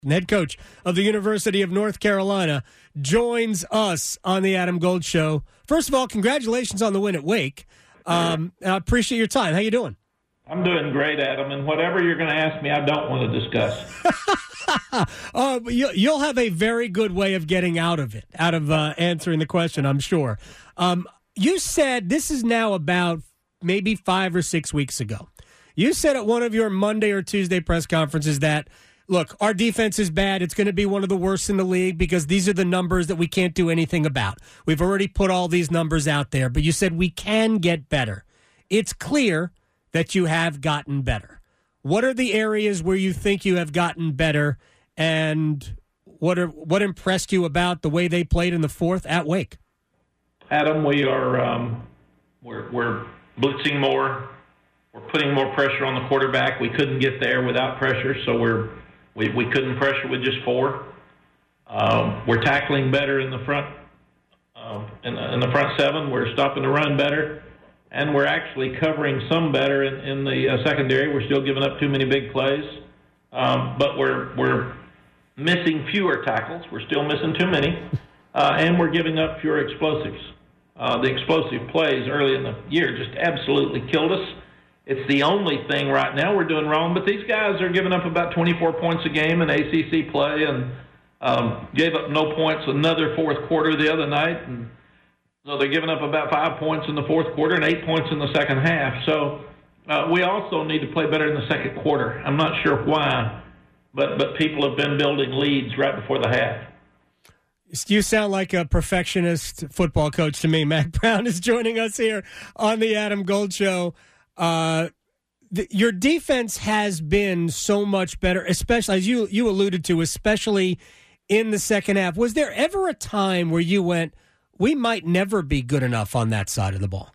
head coach of the University of North Carolina, joins us on the Adam Gold Show. First of all, congratulations on the win at Wake. I appreciate your time. How you doing? I'm doing great, Adam, and whatever you're going to ask me, I don't want to discuss. You'll have a very good way of getting out of answering the question, I'm sure. You said this is now about maybe 5 or 6 weeks ago. You said at one of your Monday or Tuesday press conferences that, look, our defense is bad. It's going to be one of the worst in the league because these are the numbers that we can't do anything about. We've already put all these numbers out there, but you said we can get better. It's clear that you have gotten better. What are the areas where you think you have gotten better, and what impressed you about the way they played in the fourth at Wake? Adam, we are we're blitzing more. We're putting more pressure on the quarterback. We couldn't get there without pressure, so we couldn't pressure with just 4. We're tackling better in the front in the front 7. We're stopping the run better, and we're actually covering some better in the secondary. We're still giving up too many big plays, but we're missing fewer tackles. We're still missing too many, and we're giving up fewer explosives. The explosive plays early in the year just absolutely killed us. It's the only thing right now we're doing wrong, but these guys are giving up about 24 points a game in ACC play and gave up no points another fourth quarter the other night. And so they're giving up about 5 points in the fourth quarter and 8 points in the second half. So we also need to play better in the second quarter. I'm not sure why, but people have been building leads right before the half. You sound like a perfectionist football coach to me. Mack Brown is joining us here on the Adam Gold Show. Your defense has been so much better, especially, as you alluded to, especially in the second half. Was there ever a time where you went, we might never be good enough on that side of the ball?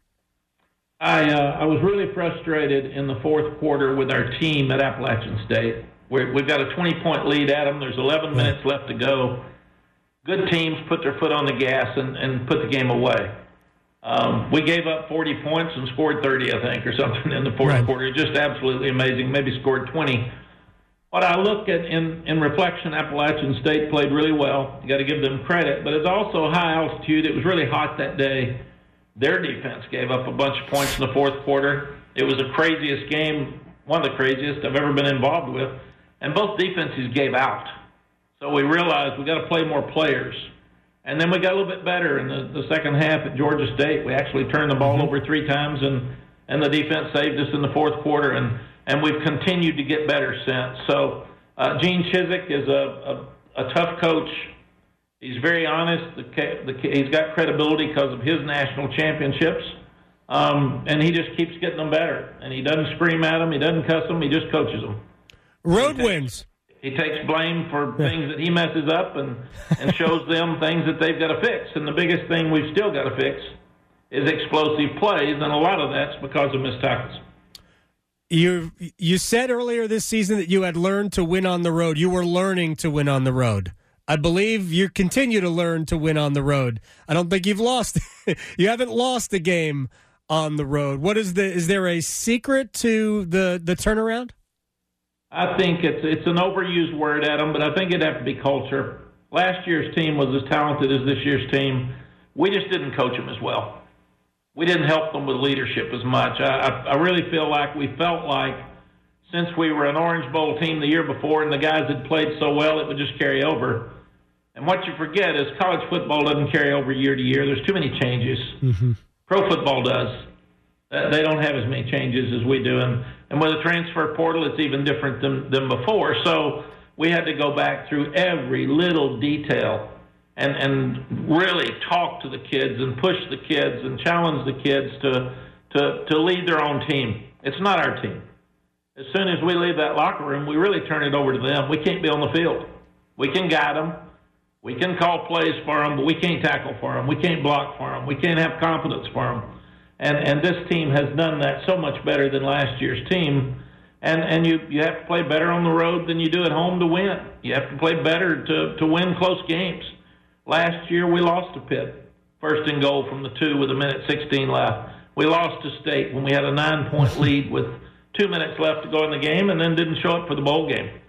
I was really frustrated in the fourth quarter with our team at Appalachian State. We've got a 20-point lead, Adam. There's 11 minutes left to go. Good teams put their foot on the gas and put the game away. We gave up 40 points and scored 30, I think, or something in the fourth quarter. Just absolutely amazing. Maybe scored 20. What I look at in reflection, Appalachian State played really well. You got to give them credit, but it's also high altitude. It was really hot that day. Their defense gave up a bunch of points in the fourth quarter. It was the craziest game, one of the craziest I've ever been involved with, and both defenses gave out. So we realized we got to play more players. And then we got a little bit better in the second half at Georgia State. We actually turned the ball over 3 times, and the defense saved us in the fourth quarter, and we've continued to get better since. So Gene Chizik is a tough coach. He's very honest. He's got credibility because of his national championships, and he just keeps getting them better. And he doesn't scream at them. He doesn't cuss them. He just coaches them. Road wins. He takes blame for things that he messes up and shows them things that they've got to fix. And the biggest thing we've still got to fix is explosive plays, and a lot of that's because of missed tackles. You said earlier this season that you had learned to win on the road. You were learning to win on the road. I believe you continue to learn to win on the road. I don't think you've lost. You haven't lost a game on the road. Is there a secret to the turnaround? I think it's an overused word, Adam, but I think it'd have to be culture. Last year's team was as talented as this year's team. We just didn't coach them as well. We didn't help them with leadership as much. I really feel like we felt like since we were an Orange Bowl team the year before and the guys had played so well, it would just carry over. And what you forget is college football doesn't carry over year to year. There's too many changes. Mm-hmm. Pro football does. They don't have as many changes as we do. And with the transfer portal, it's even different than before. So we had to go back through every little detail and really talk to the kids and push the kids and challenge the kids to lead their own team. It's not our team. As soon as we leave that locker room, we really turn it over to them. We can't be on the field. We can guide them. We can call plays for them, but we can't tackle for them. We can't block for them. We can't have confidence for them. And this team has done that so much better than last year's team. And you have to play better on the road than you do at home to win. You have to play better to win close games. Last year we lost to Pitt, first and goal from the 2 with 1:16 left. We lost to State when we had a 9-point lead with 2 minutes left to go in the game and then didn't show up for the bowl game.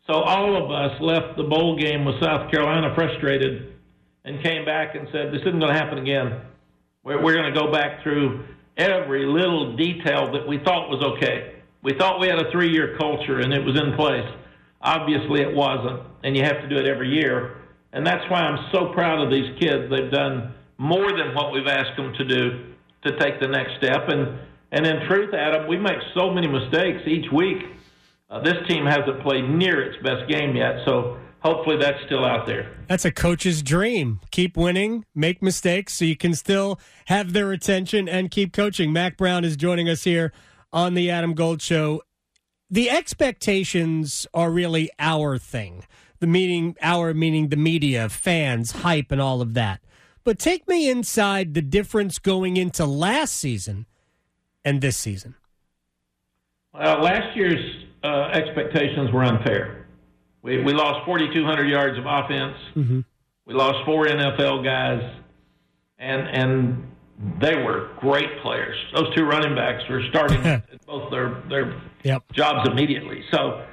So all of us left the bowl game with South Carolina frustrated and came back and said, this isn't going to happen again. We're going to go back through every little detail that we thought was okay. We thought we had a 3-year culture and it was in place. Obviously it wasn't, and you have to do it every year. And that's why I'm so proud of these kids. They've done more than what we've asked them to do to take the next step. And in truth, Adam, we make so many mistakes each week. This team hasn't played near its best game yet, so hopefully that's still out there. That's a coach's dream. Keep winning, make mistakes, so you can still have their attention and keep coaching. Mack Brown is joining us here on the Adam Gold Show. The expectations are really our thing. Meaning the media, fans, hype, and all of that. But take me inside the difference going into last season and this season. Well, last year's expectations were unfair. We lost 4,200 yards of offense. Mm-hmm. We lost 4 NFL guys, and they were great players. Those 2 running backs were starting at both their jobs immediately. So,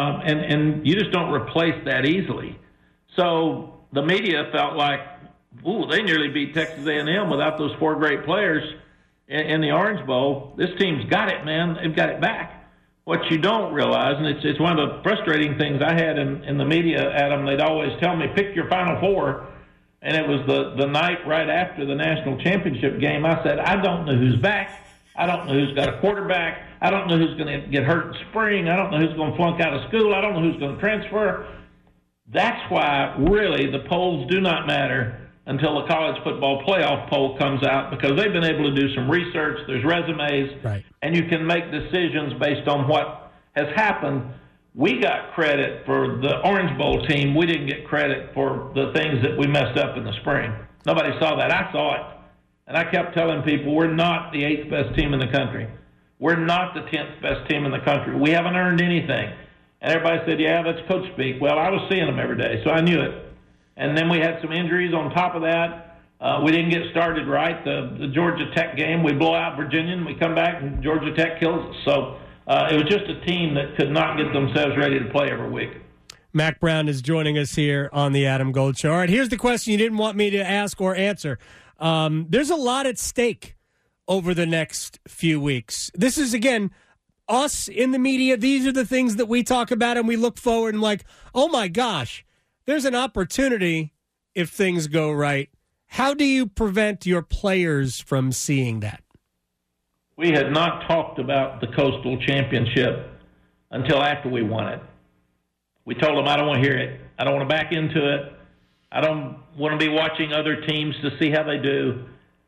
and you just don't replace that easily. So the media felt like, ooh, they nearly beat Texas A&M without those 4 great players in the Orange Bowl. This team's got it, man. They've got it back. What you don't realize, and it's one of the frustrating things I had in the media, Adam, they'd always tell me, pick your Final 4. And it was the night right after the national championship game. I said, I don't know who's back. I don't know who's got a quarterback. I don't know who's going to get hurt in spring. I don't know who's going to flunk out of school. I don't know who's going to transfer. That's why, really, the polls do not matter until the college football playoff poll comes out, because they've been able to do some research. There's resumes, right, and you can make decisions based on what has happened. We got credit for the Orange Bowl team. We didn't get credit for the things that we messed up in the spring. Nobody saw that. I saw it. And I kept telling people, we're not the 8th best team in the country. We're not the 10th best team in the country. We haven't earned anything. And everybody said, yeah, that's coach speak. Well, I was seeing them every day, so I knew it. And then we had some injuries on top of that. We didn't get started right. The Georgia Tech game, we blow out Virginia, and we come back, and Georgia Tech kills us. So it was just a team that could not get themselves ready to play every week. Mack Brown is joining us here on the Adam Gold Show. All right, here's the question you didn't want me to ask or answer. There's a lot at stake over the next few weeks. This is, again, us in the media. These are the things that we talk about, and we look forward and like, oh, my gosh, there's an opportunity if things go right. How do you prevent your players from seeing that? We had not talked about the Coastal Championship until after we won it. We told them, I don't want to hear it. I don't want to back into it. I don't want to be watching other teams to see how they do.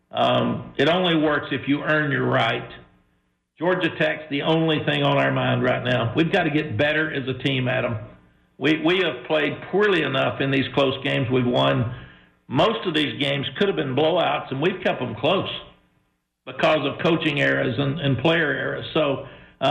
It only works if you earn your right. Georgia Tech's the only thing on our mind right now. We've got to get better as a team, Adam. We have played poorly enough in these close games we've won. Most of these games could have been blowouts, and we've kept them close because of coaching errors and player errors. So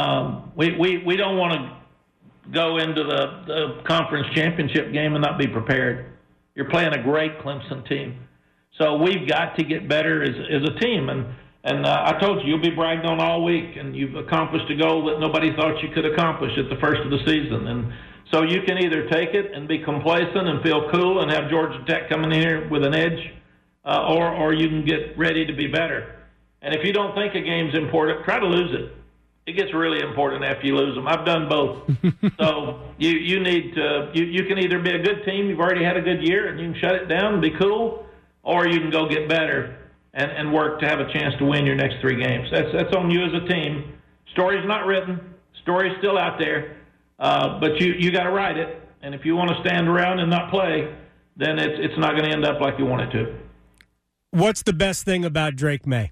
we don't want to go into the conference championship game and not be prepared. You're playing a great Clemson team. So we've got to get better as a team. And I told you, you'll be bragged on all week, and you've accomplished a goal that nobody thought you could accomplish at the first of the season. And so you can either take it and be complacent and feel cool and have Georgia Tech coming in here with an edge, or you can get ready to be better. And if you don't think a game's important, try to lose it. It gets really important after you lose them. I've done both. So you need to you can either be a good team, you've already had a good year, and you can shut it down and be cool, or you can go get better and work to have a chance to win your next 3 games. That's on you as a team. Story's not written. Story's still out there. But you got to write it. And if you want to stand around and not play, then it's not going to end up like you want it to. What's the best thing about Drake Maye?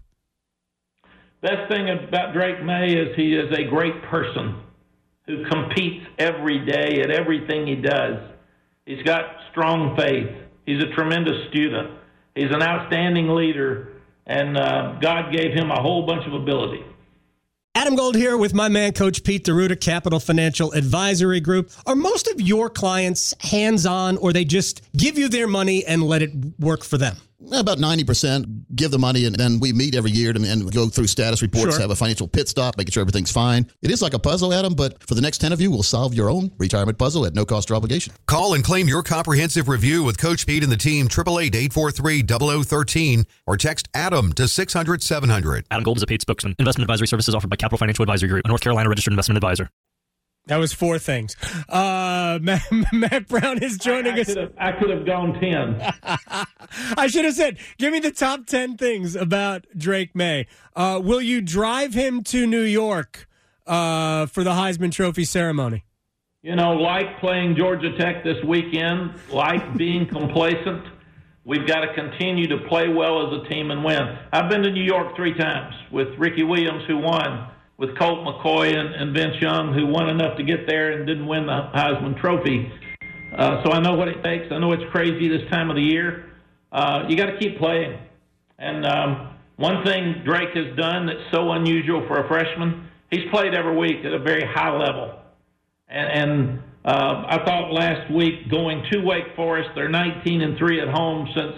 Best thing about Drake Maye is he is a great person who competes every day at everything he does. He's got strong faith. He's a tremendous student. He's an outstanding leader, and God gave him a whole bunch of ability. Adam Gold here with my man, Coach Pete D'Arruda, Capital Financial Advisory Group. Are most of your clients hands-on, or they just give you their money and let it work for them? About 90%, give the money, and then we meet every year and go through status reports, have a financial pit stop, making sure everything's fine. It is like a puzzle, Adam, but for the next 10 of you, we'll solve your own retirement puzzle at no cost or obligation. Call and claim your comprehensive review with Coach Pete and the team, 888-843-0013, or text ADAM to 600-700. Adam Gold is a paid spokesman. Investment advisory services offered by Capital Financial Advisory Group, a North Carolina registered investment advisor. That was 4 things. Matt Brown is joining us. I could have gone 10. I should have said, give me the top 10 things about Drake Maye. Will you drive him to New York for the Heisman Trophy ceremony? Like playing Georgia Tech this weekend, like being complacent, we've got to continue to play well as a team and win. I've been to New York 3 times with Ricky Williams, who won, with Colt McCoy and Vince Young, who won enough to get there and didn't win the Heisman Trophy. So I know what it takes. I know it's crazy this time of the year. You got to keep playing. And one thing Drake has done that's so unusual for a freshman, he's played every week at a very high level. And I thought last week going to Wake Forest, they're 19-3 at home since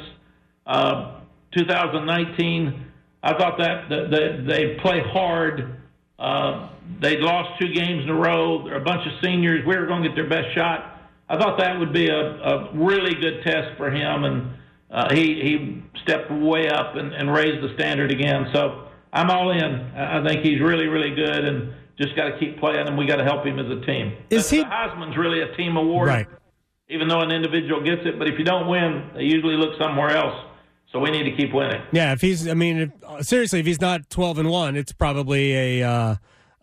2019. I thought that they play hard. They'd lost 2 games in a row. They're a bunch of seniors. We were going to get their best shot. I thought that would be a really good test for him, and he stepped way up and raised the standard again. So I'm all in. I think he's really, really good, and just got to keep playing, and we got to help him as a team. The Heisman's really a team award, right? Even though an individual gets it, but if you don't win, they usually look somewhere else. So we need to keep winning. Yeah, if he's not 12-1, it's probably a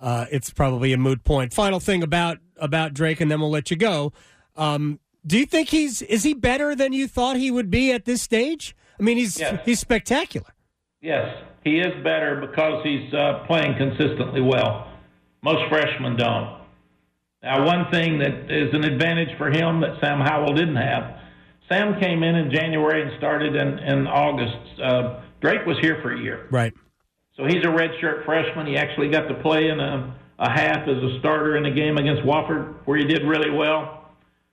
moot point. Final thing about Drake, and then we'll let you go. Do you think is he better than you thought he would be at this stage? I mean, he's spectacular. Yes, he is better because he's playing consistently well. Most freshmen don't. Now, one thing that is an advantage for him that Sam Howell didn't have. Sam came in January and started in August. Drake was here for a year. Right. So he's a redshirt freshman. He actually got to play in a half as a starter in a game against Wofford where he did really well.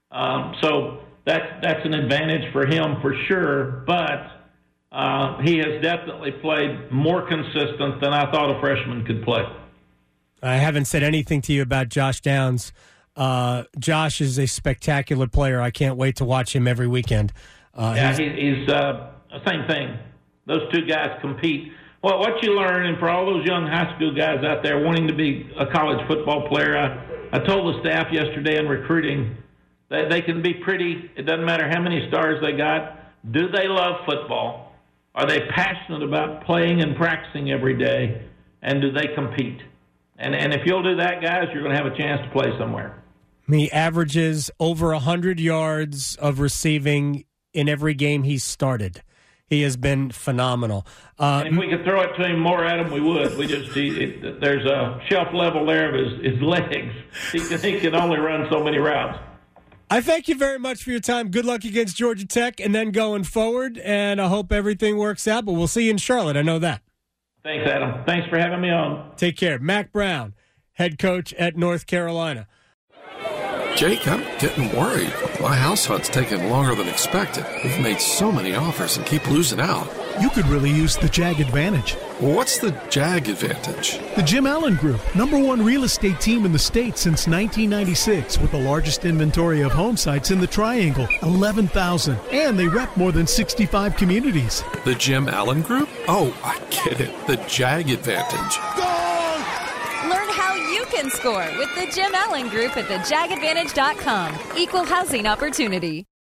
So that's an advantage for him for sure. But he has definitely played more consistent than I thought a freshman could play. I haven't said anything to you about Josh Downs. Josh is a spectacular player. I can't wait to watch him every weekend. He's the same thing. Those 2 guys compete. Well, what you learn, and for all those young high school guys out there wanting to be a college football player, I told the staff yesterday in recruiting that they can be pretty. It doesn't matter how many stars they got. Do they love football? Are they passionate about playing and practicing every day? And do they compete? And if you'll do that, guys, you're going to have a chance to play somewhere. He averages over 100 yards of receiving in every game he's started. He has been phenomenal. And if we could throw it to him more at him, we would. There's a shelf level there of his legs. He can only run so many routes. I thank you very much for your time. Good luck against Georgia Tech and then going forward, and I hope everything works out. But we'll see you in Charlotte. I know that. Thanks, Adam. Thanks for having me on. Take care. Mack Brown, head coach at North Carolina. Jake, I'm getting worried. My house hunt's taking longer than expected. We've made so many offers and keep losing out. You could really use the JAG Advantage. What's the JAG Advantage? The Jim Allen Group, #1 real estate team in the state since 1996, with the largest inventory of home sites in the Triangle, 11,000. And they rep more than 65 communities. The Jim Allen Group? Oh, I get it. The JAG Advantage. Learn how you can score with the Jim Allen Group at thejagadvantage.com. Equal housing opportunity.